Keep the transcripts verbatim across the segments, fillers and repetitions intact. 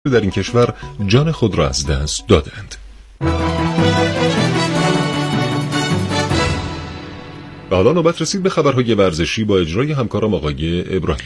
در این کشور جان خود را از دست دادند. و حالا نوبت رسید به خبرهای ورزشی با اجرای همکارم آقای ابراهیم.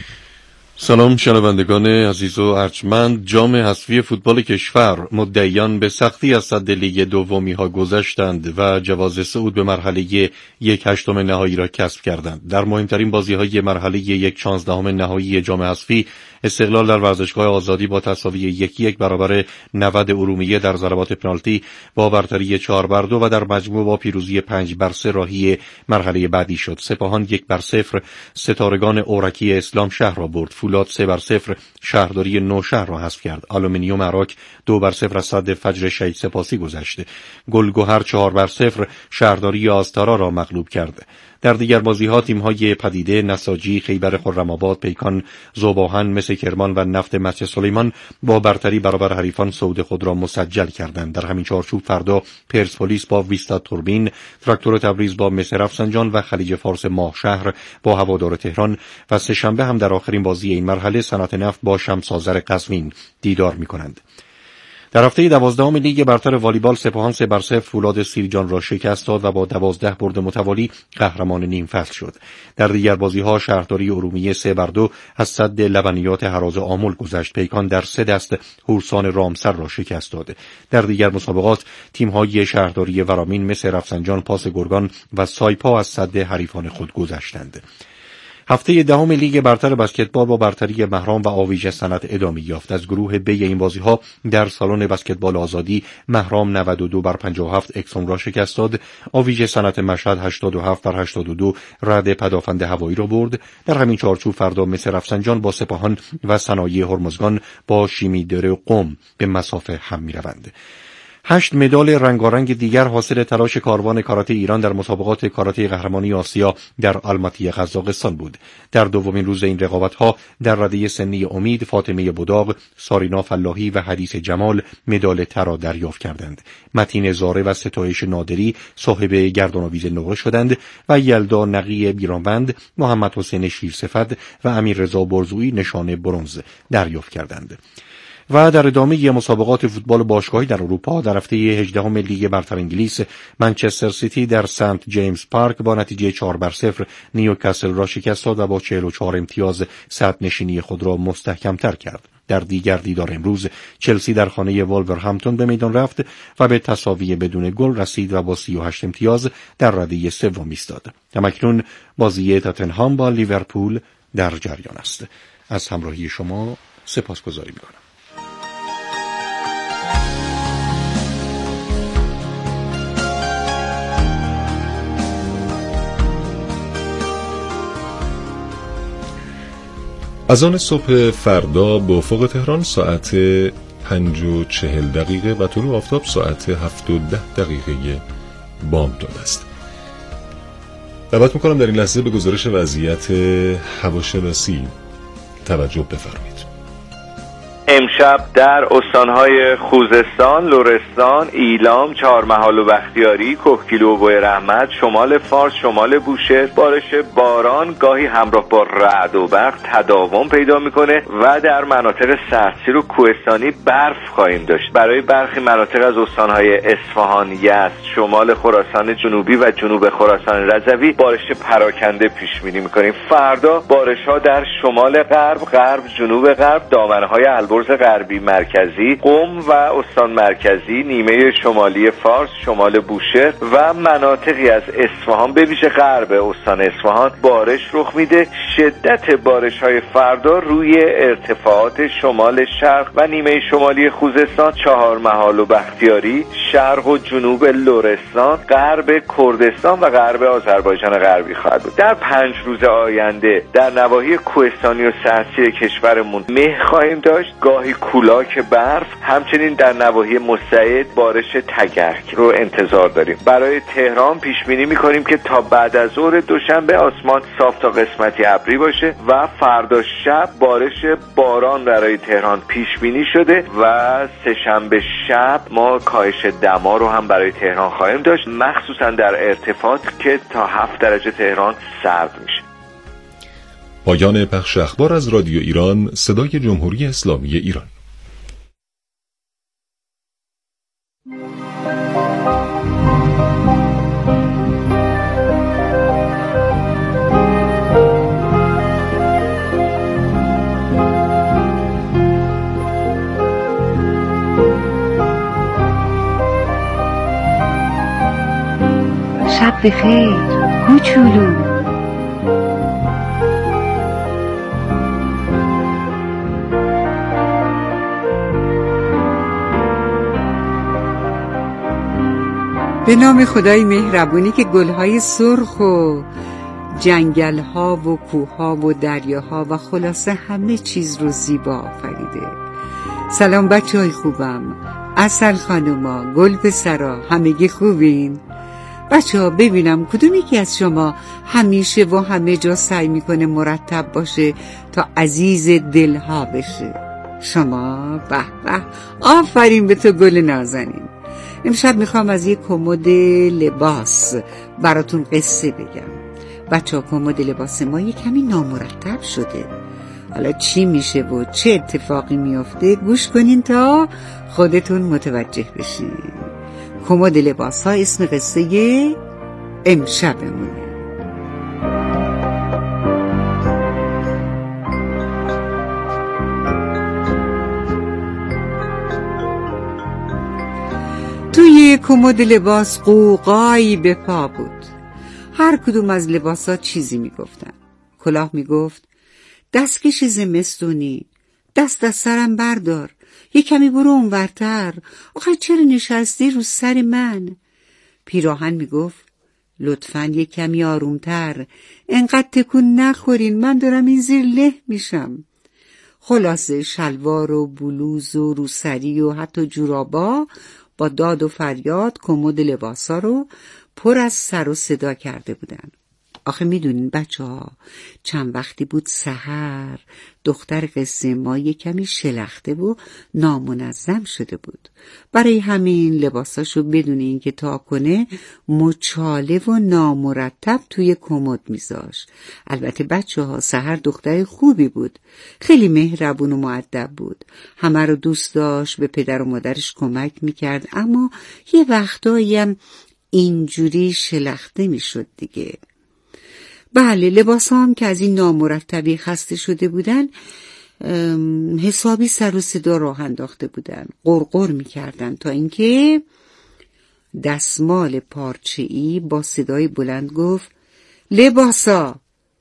سلام شنوندگان عزیز و ارجمند. جام حذفی فوتبال کشور مدعیان به سختی از سد لیگ دومی ها گذشتند و جواز صعود به مرحله یک هشتم نهایی را کسب کردند. در مهمترین بازی های مرحله یک چهاردهم نهایی جام حذفی، استقلال در ورزشگاه آزادی با تساوی یک یک برابر نود ارومیه در ضربات پنالتی با برتری چهار بر دو و در مجموع با پیروزی پنج بر سه راهی مرحله بعدی شد. سپاهان یک بر صفر ستارگان اورکی اسلام شهر را برد. فولاد سه بر صفر شهرداری نوشهر را حذف کرد. آلومینیوم عراق دو بر صفر از سد فجر شهید سپاسی گذشت. گلگهر چهار بر صفر شهرداری آستارا را مغلوب کرد. در دیگر بازی‌ها تیم‌های پدیده، نساجی، خیبر خرم‌آباد، پیکان، ذوب‌آهن، مس کرمان و نفت مسجد سلیمان با برتری برابر حریفان صعود خود را مسجل کردند. در همین چارچوب فردا پرسپولیس با ویستا توربین، تراکتور تبریز با مس رفسنجان و خلیج فارس ماهشهر با هوادار تهران و سه‌شنبه هم در آخرین بازی این مرحله صنعت نفت با شمس آذر قزوین دیدار می‌کنند. در هفته دوازدهم لیگ برتر والیبال سپاهان سه بر صفر فولاد سیرجان را شکست داد و با دوازده برد متوالی قهرمان نیم فصل شد. در دیگر بازی‌ها شهرداری ارومیه سه بر دو از سد لبنیات هراز آمل گذشت. پیکان در سه دست هورسان رامسر را شکست داد. در دیگر مسابقات تیم‌های شهرداری ورامین، مس رفسنجان، پاس گرگان و سایپا از سد حریفان خود گذشتند. هفته دهم لیگ برتر بسکتبال با برتری مهران و آویژه صنعت ادامه یافت. از گروه بی این بازی‌ها در سالن بسکتبال آزادی مهرام نود و دو بر پنجاه و هفت اکسوم را شکست داد. آویژه صنعت مشهد هشتاد و هفت بر هشتاد و دو رد پدافند هوایی را برد. در همین چارچوب فردا مس رفسنجان با سپاهان و صنایع هرمزگان با شیمیدره قم به مسافه هم می‌روند. هشت مدال رنگارنگ دیگر حاصل تلاش کاروان کاراته ایران در مسابقات کاراته قهرمانی آسیا در آلماتی قزاقستان بود. در دومین روز این رقابت‌ها در رده سنی امید، فاطمه بداغ، سارینا فلاحی و حدیث جمال مدال طلا دریافت کردند. متین زاره و ستایش نادری صاحب گردن‌آویز نقره شدند و یلدا نقی بیرانوند، محمد حسین شیرصفت و امیر رضا برزویی نشان برنز دریافت کردند. و در ادامه مسابقات فوتبال باشگاهی در اروپا در هفته هجدهم لیگ برتر انگلیس منچستر سیتی در سنت جیمز پارک با نتیجه چهار بر صفر نیوکاسل را شکست داد و با چهل و چهار امتیاز صدر نشینی خود را مستحکم‌تر کرد. در دیگر دیدار امروز چلسی در خانه وولورهمپتون به میدان رفت و به تساوی بدون گل رسید و با سی و هشت امتیاز در رده سوم ایستاد. همکنون بازی تاتنهام با لیورپول در جریان است. از همراهی شما سپاسگزاری می‌کنم. از آن صبح فردا به افق تهران ساعت پنج و چهل دقیقه و طلوع آفتاب ساعت هفت و ده دقیقه بامداد است. دعوت میکنم در این لحظه به گزارش وضعیت هواشناسی توجه بفرمایید. امشب در استانهای خوزستان، لرستان، ایلام، چهارمحال و بختیاری، کهگیلو و بوی رحمت، شمال فارس، شمال بوشهر بارش باران گاهی همراه با رعد و برق تداوم پیدا میکنه و در مناطق سردسیر و کوهستانی برف خواهیم داشت. برای برخی مناطق از استانهای اصفهان، یزد، شمال خراسان جنوبی و جنوب خراسان رضوی بارش پراکنده پیش بینی میکنیم. فردا بارش‌ها در شمال غرب، غرب، جنوب غرب، دامنه‌های البرز غربی مرکزی، قم و استان مرکزی، نیمه شمالی فارس، شمال بوشهر و مناطقی از اصفهان به ویژه غرب استان اصفهان بارش رخ میده. شدت بارش‌های فردا روی ارتفاعات شمال شرق و نیمه شمالی خوزستان، چهارمحال و بختیاری، شرق و جنوب لرستان، غرب کردستان و غرب آذربایجان غربی خواهد بود. در پنج روز آینده در نواحی کوهستانی و سردسیر کشورمون مه خواهیم داشت، گاهی کولاک برف، همچنین در نواحی مستعد بارش تگرگ رو انتظار داریم. برای تهران پیش بینی می‌کنیم که تا بعد از ظهر دوشنبه آسمان صاف تا قسمتی ابری باشه و فردا شب بارش باران برای تهران پیش بینی شده و سه‌شنبه شب ما کاهش دما رو هم برای تهران خواهیم داشت، مخصوصا در ارتفاعات که تا هفت درجه تهران سرد میشه. پایان پخش اخبار از رادیو ایران، صدای جمهوری اسلامی ایران. شب بخیر کوچولو. به نام خدای مهربونی که گلهای سرخ و جنگل‌ها و کوه‌ها و دریاها و خلاصه همه چیز رو زیبا آفریده. سلام بچه‌های خوبم، عسل خانوما، گل پسرا، همگی خوبین؟ بچه‌ها ببینم کدوم یکی از شما همیشه و همه جا سعی میکنه مرتب باشه تا عزیز دلها بشه؟ شما؟ به به، آفرین به تو گل نازنین. امشب میخوام از یک کمد لباس براتون قصه بگم. بچه ها کمد لباس ما یک کمی نامرتب شده. حالا چی میشه و چه اتفاقی میفته گوش کنین تا خودتون متوجه بشین. کمد لباس ها اسم قصه امشبمونه. توی کمد لباس قوقایی به پا بود. هر کدوم از لباسا چیزی میگفتن. کلاه میگفت دستکش زمستونی، دست از سرم بردار، یه کمی برو اونورتر، آخه چرا نشستی رو سر من؟ پیراهن میگفت لطفاً یه کمی آرومتر، انقدر تکون نخورین، من دارم این زیر له میشم. خلاصه شلوار و بلوز و روسری و حتی جورابا با داد و فریاد کمد لباسا رو پر از سر و صدا کرده بودن. آخه میدونین بچه ها، چند وقتی بود سحر دختر قصه ما یک کمی شلخته و نامنظم شده بود. برای همین لباساشو بدون اینکه تا کنه مچاله و نامرتب توی کمد میذاشت. البته بچه ها سحر دختر خوبی بود، خیلی مهربون و مؤدب بود، همه رو دوست داشت، به پدر و مادرش کمک میکرد، اما یه وقتایی هم اینجوری شلخته میشد دیگه. بله، لباس هم که از این نامرتبی خسته شده بودن حسابی سر و صدا راه انداخته بودن، قرقر میکردن تا اینکه دستمال پارچه‌ای با صدای بلند گفت لباسا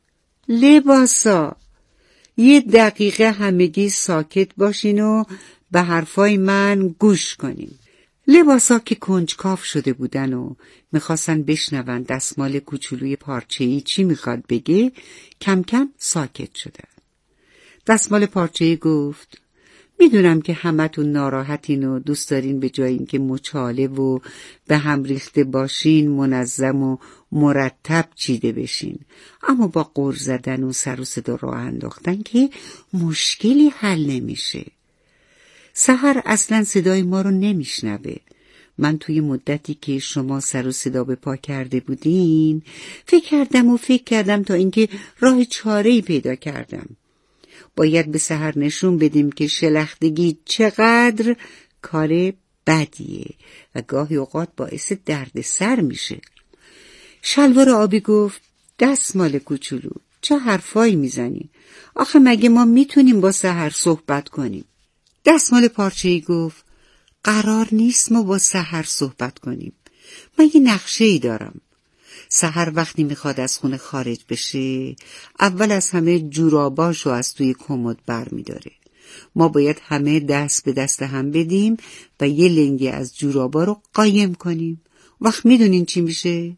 لباسا یه دقیقه همگی ساکت باشین و به حرفای من گوش کنین. لباسا که کنجکاو شده بودن و میخواستن بشنون دستمال کوچولوی پارچه‌ای چی میخواد بگه، کم کم ساکت شدن. دستمال پارچه‌ای گفت میدونم که همتون ناراحتین و دوست دارین به جای اینکه مچاله و به هم ریخته باشین منظم و مرتب چیده بشین، اما با غر زدن و سر و صدا راه انداختن که مشکلی حل نمیشه. سحر اصلا صدای ما رو نمیشنوه. من توی مدتی که شما سر و صدا به پا کرده بودین فکر کردم و فکر کردم تا اینکه راه چاره‌ای پیدا کردم. باید به سحر نشون بدیم که شلختگی چقدر کار بدیه و گاهی اوقات باعث درد سر میشه. شلوار آبی گفت دستمال کوچولو چه حرفایی میزنی؟ آخه مگه ما میتونیم با سحر صحبت کنیم؟ دستمال پارچه‌ای گفت قرار نیست ما با سحر صحبت کنیم. من یه نقشه‌ای دارم. سحر وقتی میخواد از خونه خارج بشه اول از همه جوراباشو از توی کمد بر میداره. ما باید همه دست به دست هم بدیم و یه لنگه از جورابا رو قایم کنیم. وقت میدونین چی میشه؟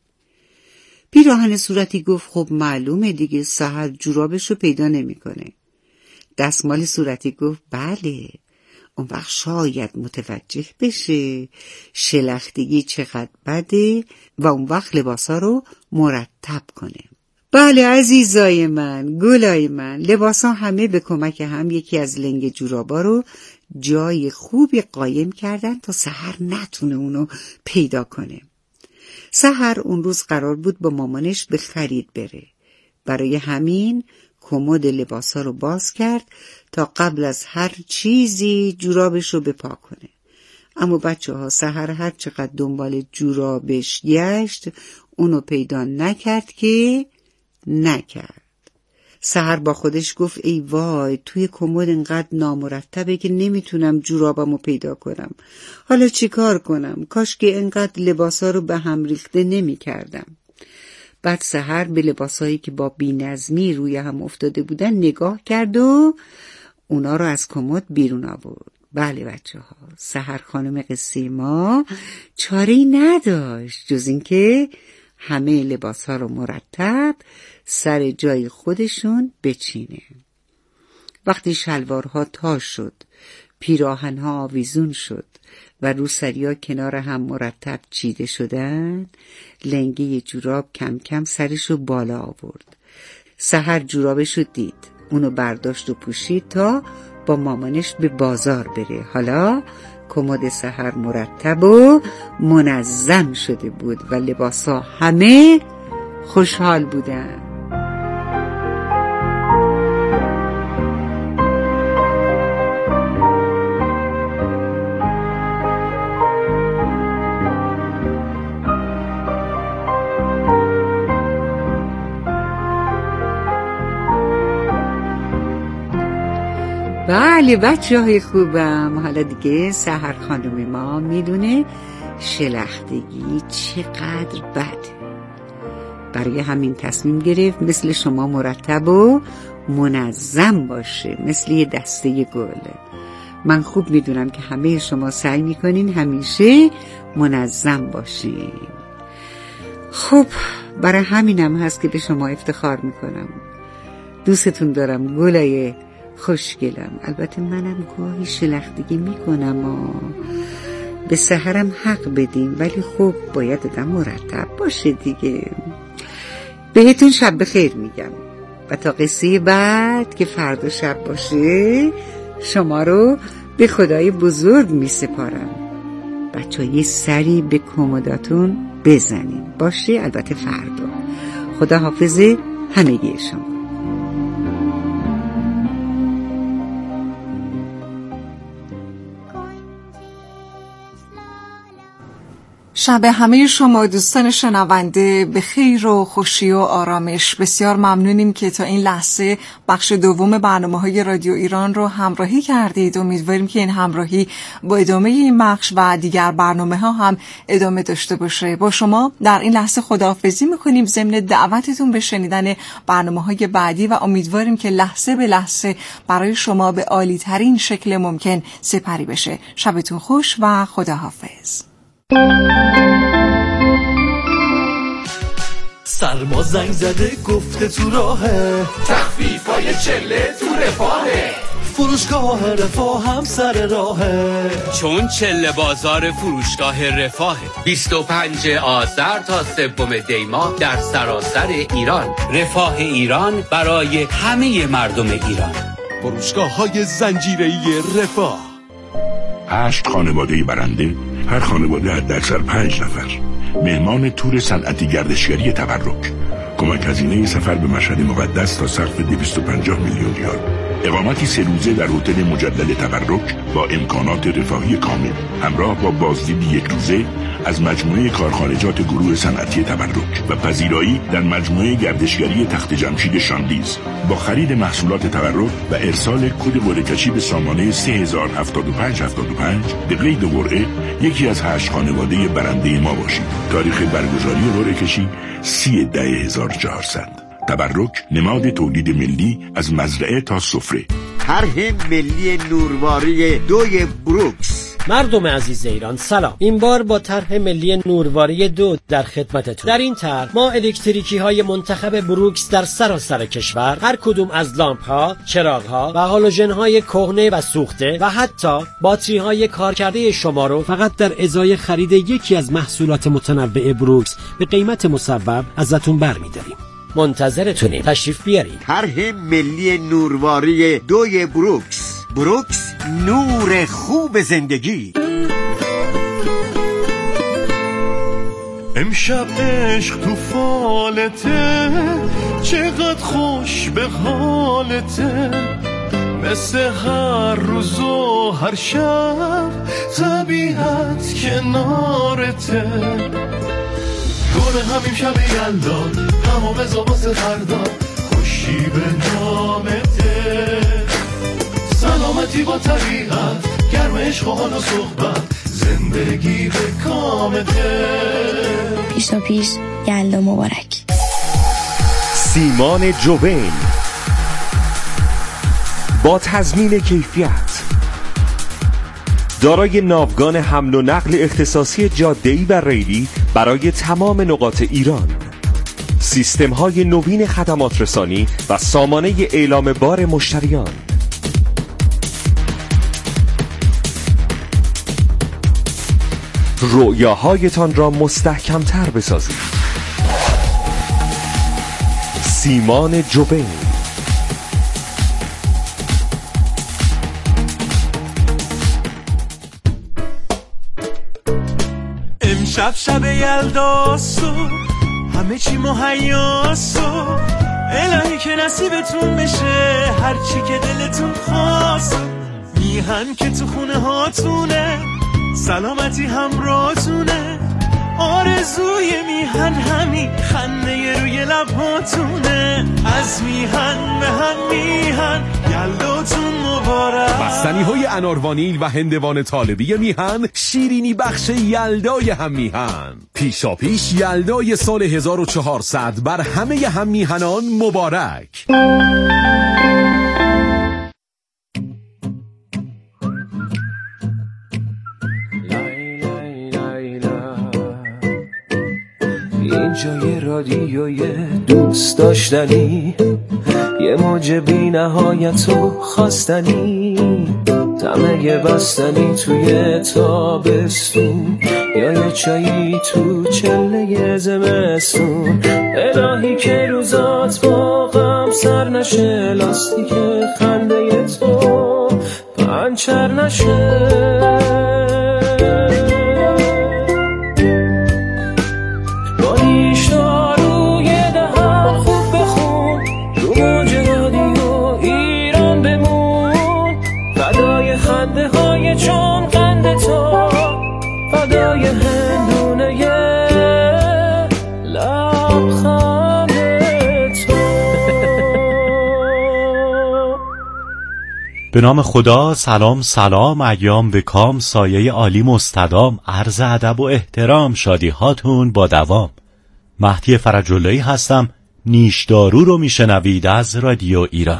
پیراهن صورتی گفت خب معلومه دیگه، سحر جورابشو پیدا نمیکنه. دستمال صورتی گفت بله، اون وقت شاید متوجه بشه شلختگی چقدر بده و اون وقت لباسا رو مرتب کنه. بله عزیزای من، گلای من، لباسا همه به کمک هم یکی از لنگ جورابا رو جای خوبی قایم کردن تا سحر نتونه اونو پیدا کنه. سحر اون روز قرار بود با مامانش به خرید بره. برای همین کمد لباسا رو باز کرد تا قبل از هر چیزی جورابش رو بپا کنه. اما بچه ها سحر هر چقدر دنبال جورابش گشت اونو پیدا نکرد که نکرد. سحر با خودش گفت ای وای، توی کمد انقدر نامرتبه که نمیتونم جورابمو پیدا کنم. حالا چی کار کنم؟ کاش که انقدر لباسا رو به هم ریخته نمی کردم. بعد سحر به لباسایی که با بی‌نظمی روی هم افتاده بودن نگاه کرد و اونا رو از کمد بیرون آورد. بله بچه ها، سحر خانم قصه ما چاره‌ای نداشت جز این که همه لباس ها رو مرتب سر جای خودشون بچینه. وقتی شلوارها تا شد، پیراهنها آویزون شد و روسریا کنار هم مرتب چیده شدن، لنگه جوراب کم کم سرشو بالا آورد. سحر جورابشو دید، اونو برداشت و پوشید تا با مامانش به بازار بره. حالا کمد سحر مرتب و منظم شده بود و لباسا همه خوشحال بودن. بله بچه های خوبم، حالا دیگه سحر خانم ما میدونه شلختگی چقدر بده. برای همین تصمیم گرفت مثل شما مرتب و منظم باشه، مثل یه دسته گل. من خوب میدونم که همه شما سعی میکنین همیشه منظم باشین. خب برای همینم هست که به شما افتخار میکنم. دوستتون دارم گلای خوشگلم. البته منم گاهی شلختگی میکنم و به سحرم حق بدیم، ولی خب باید آدم مرتب باشه دیگه. بهتون شب بخیر میگم و تا قصه بعد که فردا شب باشه شما رو به خدای بزرگ میسپارم. بچه ها یه سری به کمداتون بزنین باشه، البته فردا. خدا حافظ همگی شما. شب همه شما دوستان شنونده به خیر و خوشی و آرامش. بسیار ممنونیم که تا این لحظه بخش دوم برنامه‌های رادیو ایران رو همراهی کردید. امیدواریم که این همراهی با ادامه این بخش و دیگر برنامه‌ها هم ادامه داشته باشه. با شما در این لحظه خداحافظی می‌کنیم ضمن دعوتتون به شنیدن برنامه‌های بعدی و امیدواریم که لحظه به لحظه برای شما به عالی‌ترین شکل ممکن سپری بشه. شبتون خوش و خداحافظ. سرما زنگ زده گفته تو راهه، تخفیفای چله تو رفاهه، فروشگاه رفاه هم سر راهه، چون چله بازار فروشگاه رفاهه. بیست و پنجم آذر تا سوم دیماه در سراسر ایران. رفاه ایران برای همه مردم ایران. فروشگاه های زنجیره‌ای رفاه. هشت خانواده برنده، هر خانواده حداکثر پنج نفر. مهمان تور صنعتی گردشگری تبرک. کمک هزینه سفر به مشهد مقدس تا سقف دویست و پنجاه میلیون ریال. اقامتی سه روزه در هتل مجدد تبرک با امکانات رفاهی کامل، همراه با بازدید یک روزه از مجموعه کارخانجات گروه صنعتی تبرک و پذیرایی در مجموعه گردشگری تخت جمشید شاندیز. با خرید محصولات تبرک و ارسال کد قرعه‌کشی به سامانه سه هزار هفتاد و پنج هفتاد و پنج به قید قرعه یکی از هشت خانواده برنده ما باشید. تاریخ برگزاری قرعه‌کشی سی ده هزار و چهارصد. تبرک، نماد تولید ملی از مزرعه تا سفره. طرح ملی نورواری دوی بروکس. مردم عزیز ایران سلام. این بار با طرح ملی نورواری دو در خدمتتون. در این طرح ما الکتریکی های منتخب بروکس در سراسر کشور، هر کدوم از لامپ ها، چراغ ها و هالوژن های کهنه و سوخته و حتی باتری های کارکرده شما رو فقط در ازای خرید یکی از محصولات متنوع بروکس به قیمت مصوب ازتون برمی‌داریم. منتظرتونیم، تشریف بیارید. طرح ملی نورواری دوی بروکس. بروکس، نور خوب زندگی. امشب عشق تو فالته، چقدر خوش به حالته، مثل هر روز و هر شب طبیعت کنارته. گل همین شب یلدا تمام زاباس فردا خوشی به نامته. سلامتی با طبیعت گرم عشق و حال و صحبت زندگی به کامته. پیشا پیش یلدا مبارک. سیمان جوین با تضمین کیفیت، دارای ناوگان حمل و نقل اختصاصی جاده‌ای و ریلی برای تمام نقاط ایران، سیستم‌های نوین خدمات رسانی و سامانه اعلام بار مشتریان. رؤیاهایتان را مستحکم‌تر بسازید. سیمان جوین. امشب شب یلداسو همه چی مهیاسو، الهی که نصیبتون بشه هرچی که دلتون خواست. میهن که تو خونه هاتونه، سلامتی همراهتونه، آرزوی میهن همین خنده روی لباتونه. از میهن به هم میهن یلداتون مبارک. بستنی های اناروانیل و هندوان طالبی میهن، شیرینی بخش یلدای هم میهن. پیشا پیش یلدای سال هزار و چهارصد بر همه هم میهنان مبارک. اینجا یه رادیوی دوست داشتنی، یه موج بی نهایت و خواستنی، طمع بستنی توی تابستون، یا یه چایی تو چله زمستون. الهی که روزات با غم سر نشه، لاستیک خنده تو پنچر نشه. چون قند تو فدای هندونه لبخند تو. به نام خدا. سلام سلام، ایام به کام، سایه عالی مستدام، عرض ادب و احترام، شادی هاتون با دوام. مهدی فرج‌اللهی هستم. نیش دارو رو میشنوید از رادیو ایران.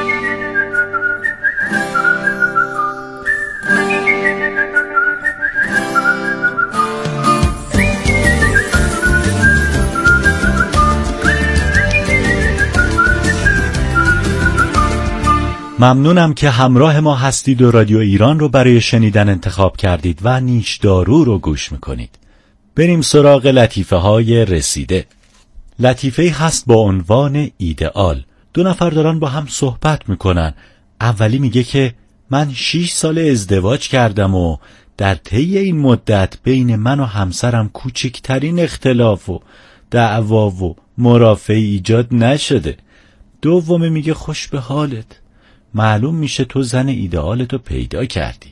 ممنونم که همراه ما هستید و رادیو ایران رو برای شنیدن انتخاب کردید و نیش دارو رو گوش میکنید. بریم سراغ لطیفه های رسیده. لطیفه هست با عنوان ایدئال. دو نفر دارن با هم صحبت میکنن. اولی میگه که من شش سال ازدواج کردم و در طی این مدت بین من و همسرم کوچکترین اختلاف و دعوا و مرافعه ایجاد نشده. دومی میگه خوش به حالت، معلوم میشه تو زن ایدئالتو پیدا کردی.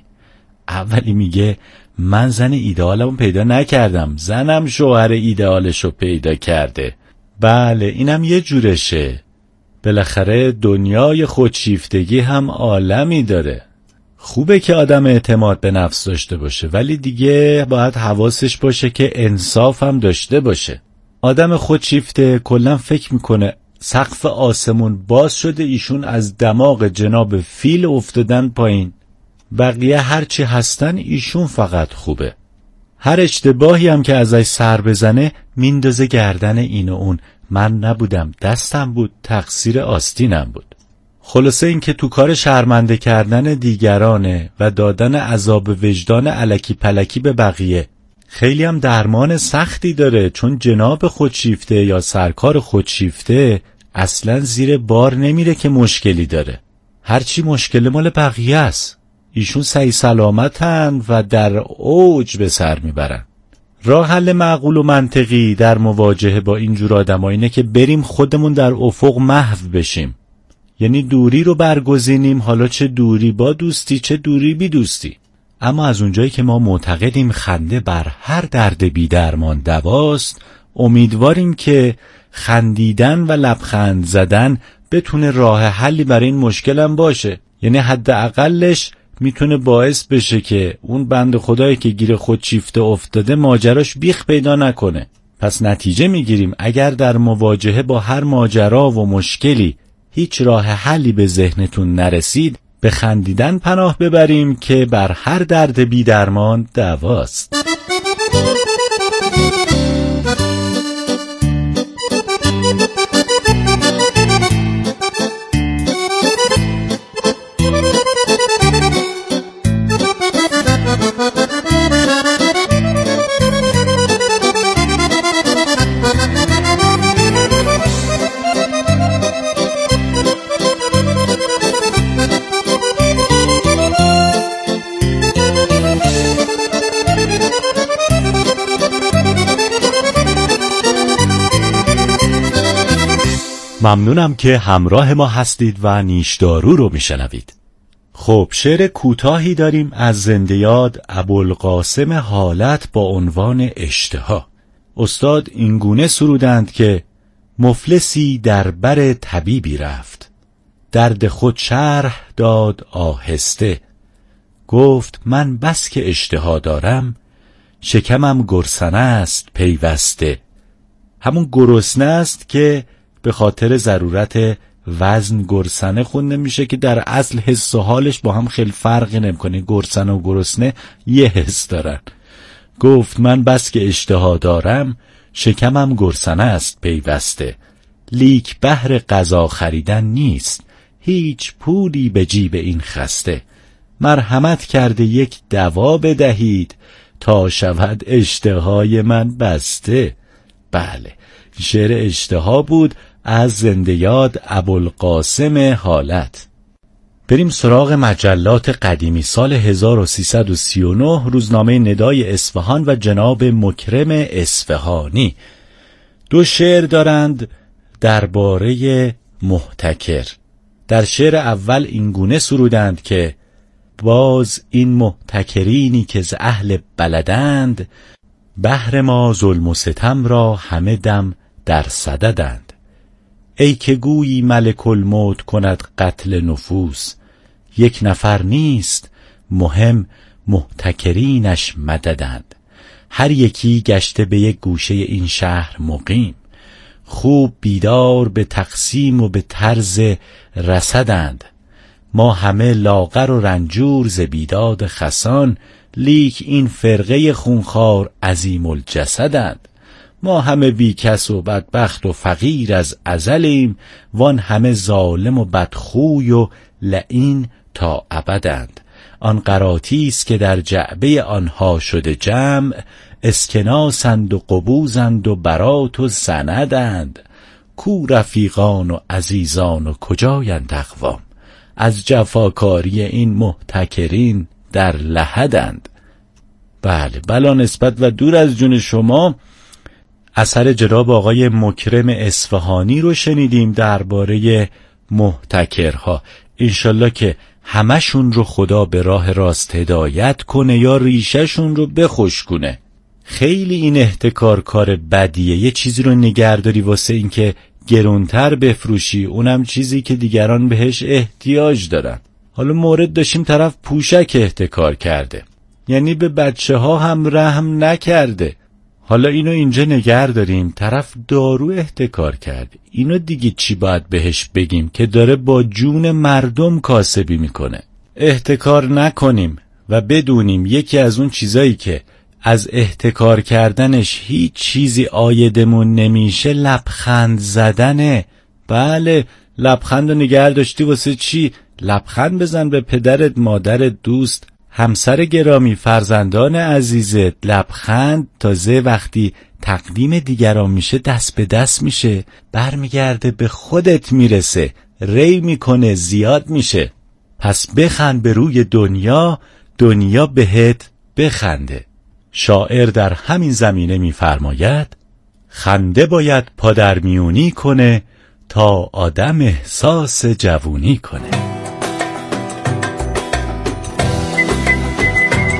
اولی میگه من زن ایدئالمو پیدا نکردم، زنم شوهر ایدئالشو پیدا کرده. بله اینم یه جورشه، بالاخره دنیای خودشیفتگی هم عالمی داره. خوبه که آدم اعتماد به نفس داشته باشه، ولی دیگه باید حواسش باشه که انصاف هم داشته باشه. آدم خودشیفته کلا فکر میکنه سقف آسمون باز شده، ایشون از دماغ جناب فیل افتادن پایین، بقیه هرچی هستن ایشون فقط خوبه. هر اشتباهی هم که ازش سر بزنه میندازه گردن این و اون، من نبودم، دستم بود، تقصیر آستینم بود. خلاصه این که تو کار شرمنده کردن دیگرانه و دادن عذاب وجدان الکی پلکی به بقیه. خیلی هم درمان سختی داره، چون جناب خودشیفته یا سرکار خودشیفته اصلا زیر بار نمیره که مشکلی داره. هرچی مشکل مال بقیه است. ایشون صحیح سلامتن و در اوج به سر میبرن. راه حل معقول و منطقی در مواجهه با اینجور آدم‌ها اینه که بریم خودمون در افق محو بشیم. یعنی دوری رو برگزینیم، حالا چه دوری با دوستی چه دوری بی دوستی. اما از اونجایی که ما معتقدیم خنده بر هر درد بی درمان دواست، امیدواریم که خندیدن و لبخند زدن بتونه راه حلی برای این مشکل هم باشه. یعنی حداقلش میتونه باعث بشه که اون بند خدایی که گیر خودشیفته افتاده ماجراش بیخ پیدا نکنه. پس نتیجه میگیریم اگر در مواجهه با هر ماجرا و مشکلی هیچ راه حلی به ذهنتون نرسید، به خندیدن پناه ببریم که بر هر درد بی درمان دواست. ممنونم که همراه ما هستید و نیشدارو رو میشنوید. خب شعر کوتاهی داریم از زنده یاد ابوالقاسم حالت با عنوان اشتها. استاد اینگونه سرودند که مفلسی در بر طبیبی رفت، درد خود شرح داد آهسته، گفت من بس که اشتها دارم، شکمم گرسنه است پیوسته. همون گرسنه است که به خاطر ضرورت وزن گرسنه خونده میشه که در اصل حس و حالش با هم خیلی فرقی نمیکنه. گرسنه و گرسنه یه حس دارن. گفت من بس که اشتها دارم، شکمم گرسنه است پیوسته، لیک بهر غذا خریدن نیست، هیچ پولی به جیب این خسته. مرحمت کرده یک دوا بدهید، تا شود اشتهای من بسته. بله، شعر اشتها بود از زنده یاد ابوالقاسم حالت. بریم سراغ مجلات قدیمی. سال هزار و سیصد و سی و نه روزنامه ندای اصفهان و جناب مکرم اصفهانی دو شعر دارند درباره محتکر. در شعر اول اینگونه سرودند که باز این محتکرینی که ز اهل بلدند، بهر ما ظلم و ستم را همه دم در صددند. ای که گویی ملک الموت کند قتل نفوس، یک نفر نیست مهم محتکرینش مددند. هر یکی گشته به یک گوشه این شهر مقیم، خوب بیدار به تقسیم و به طرز رسدند. ما همه لاغر و رنجور ز بیداد خسان، لیک این فرقه خونخوار عظیم الجسدند. ما همه بیکس و بدبخت و فقیر از ازلیم، وان همه ظالم و بدخوی و لعین تا ابدند. آن قراتیست که در جعبه آنها شده جمع، اسکناسند و قبوزند و برات و سندند. کو رفیقان و عزیزان و کجایند اقوام، از جفاکاری این محتکرین در لحدند. بله بلا نسبت و دور از جون شما اثر جناب آقای مکرم اصفهانی رو شنیدیم درباره محتکرها. انشالله که همشون رو خدا به راه راست هدایت کنه یا ریشهشون رو بخشکونه. خیلی این احتکار کار بدیه. یه چیزی رو نگهداری واسه این که گرونتر بفروشی، اونم چیزی که دیگران بهش احتیاج دارن. حالا مورد داشتیم طرف پوشک احتکار کرده، یعنی به بچه ها هم رحم نکرده. حالا اینو اینجا نگه داریم، طرف دارو احتکار کرد، اینو دیگه چی باید بهش بگیم که داره با جون مردم کاسبی میکنه؟ احتکار نکنیم و بدونیم یکی از اون چیزایی که از احتکار کردنش هیچ چیزی آیدمون نمیشه لبخند زدنه. بله، لبخند رو نگه داشتی واسه چی؟ لبخند بزن به پدرت، مادرت، دوست، همسر گرامی، فرزندان عزیزت. لبخند تازه وقتی تقدیم دیگران میشه دست به دست میشه، برمیگرده به خودت میرسه، ری میکنه، زیاد میشه. پس بخند به روی دنیا، دنیا بهت بخنده. شاعر در همین زمینه میفرماید خنده باید پادرمیونی کنه تا آدم احساس جوونی کنه.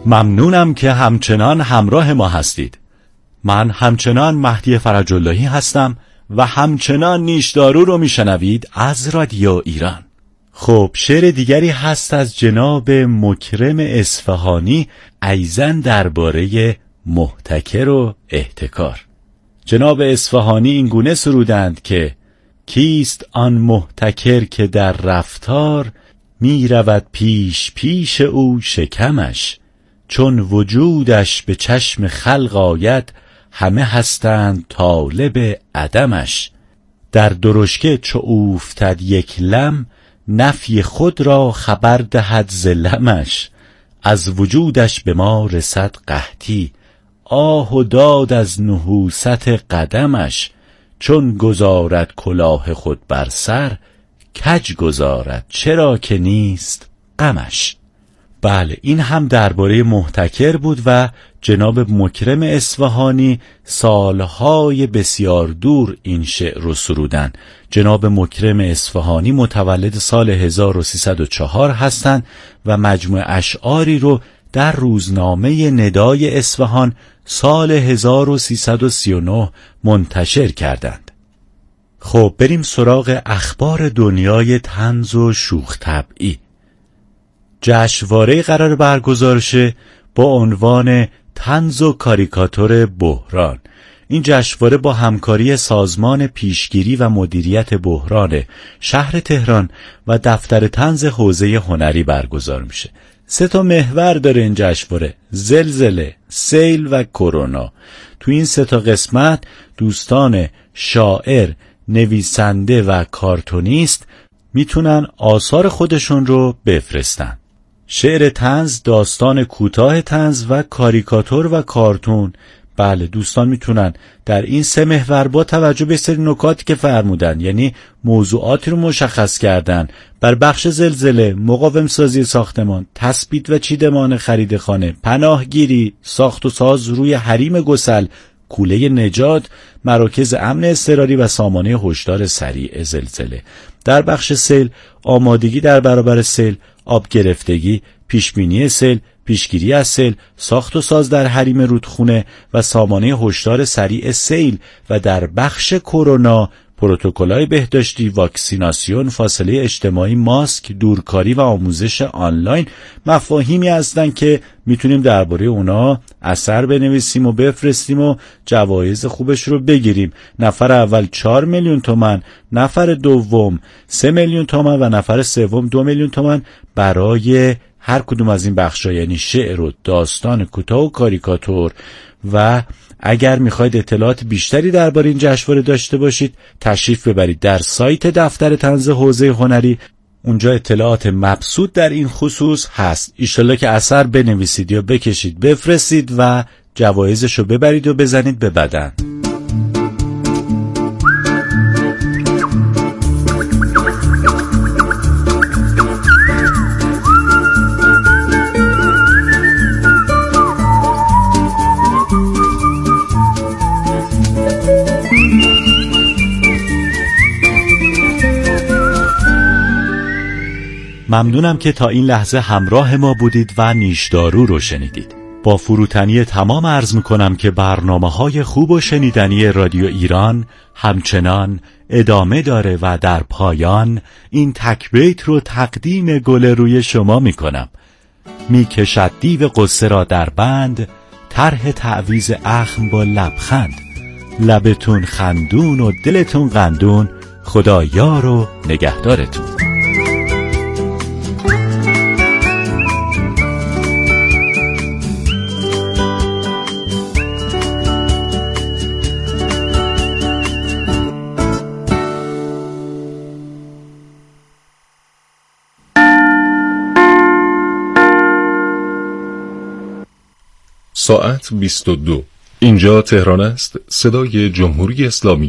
ممنونم که همچنان همراه ما هستید. من همچنان مهدی فرج‌اللهی هستم و همچنان نیشدارو رو میشنوید از رادیو ایران. خب شعر دیگری هست از جناب مکرم اصفهانی، ایزن درباره محتکر و احتکار. جناب اصفهانی این گونه سرودند که کیست آن محتکر که در رفتار می رود پیش پیش او شکمش، چون وجودش به چشم خلق آید همه هستند طالب عدمش. در درشکه چو اوفتد یک لم نفی خود را خبر دهد ز لمش، از وجودش به ما رسد قحطی آه و داد از نحوست قدمش، چون گذارد کلاه خود بر سر کج گذارد چرا که نیست غمش. بله این هم درباره محتکر بود و جناب مکرم اصفهانی سالهای بسیار دور این شعر رو سرودن. جناب مکرم اصفهانی متولد سال هزار و سیصد و چهار هستند و مجموع اشعاری رو در روزنامه ندای اصفهان سال هزار و سیصد و سی و نه منتشر کردند. خب بریم سراغ اخبار دنیای طنز و شوخ طبعی. جشنواره قرار برگزار شه با عنوان طنز و کاریکاتور بحران. این جشنواره با همکاری سازمان پیشگیری و مدیریت بحران شهر تهران و دفتر طنز حوزه هنری برگزار میشه. سه تا محور داره این جشنواره: زلزله، سیل و کرونا. تو این سه تا قسمت دوستان شاعر، نویسنده و کارتونیست میتونن آثار خودشون رو بفرستن. شعر طنز، داستان کوتاه طنز و کاریکاتور و کارتون. بله دوستان میتونن در این سه محور با توجه به سری نکاتی که فرمودن، یعنی موضوعاتی رو مشخص کردن، بر بخش زلزله، مقاوم سازی ساختمان، تثبیت و چیدمان خرید خانه، پناهگیری، ساخت و ساز روی حریم گسل، کوله نجات، مراکز امن اضطراری و سامانه هشدار سریع زلزله. در بخش سیل، آمادگی در برابر سیل، آب گرفتگی، پیشبینی سیل، پیشگیری از سیل، ساخت و ساز در حریم رودخونه و سامانه هشدار سریع سیل. و در بخش کرونا، پروتکل‌های بهداشتی، واکسیناسیون، فاصله اجتماعی، ماسک، دورکاری و آموزش آنلاین مفاهیمی هستند که میتونیم درباره اونا اثر بنویسیم و بفرستیم و جوایز خوبش رو بگیریم. نفر اول چهار میلیون تومان، نفر دوم سه میلیون تومان و نفر سوم دو میلیون تومان برای هر کدوم از این بخش‌ها، یعنی شعر و داستان کوتاه و کاریکاتور. و اگر میخواید اطلاعات بیشتری درباره این جشنواره داشته باشید تشریف ببرید در سایت دفتر طنز حوزه هنری، اونجا اطلاعات مبسوط در این خصوص هست. ایشالله که اثر بنویسید یا بکشید بفرستید و جوایزشو ببرید و بزنید به بدن. ممنونم که تا این لحظه همراه ما بودید و نیشدارو رو شنیدید. با فروتنی تمام عرض میکنم که برنامه‌های خوب و شنیدنی رادیو ایران همچنان ادامه داره و در پایان این تک بیت رو تقدیم گل روی شما میکنم. میکشد دیو قصه را در بند، طرح تعویض اخم با لبخند. لبتون خندون و دلتون قندون، خدا یار و نگهدارتون. ساعت بیست و دو. اینجا تهران است. صدای جمهوری اسلامی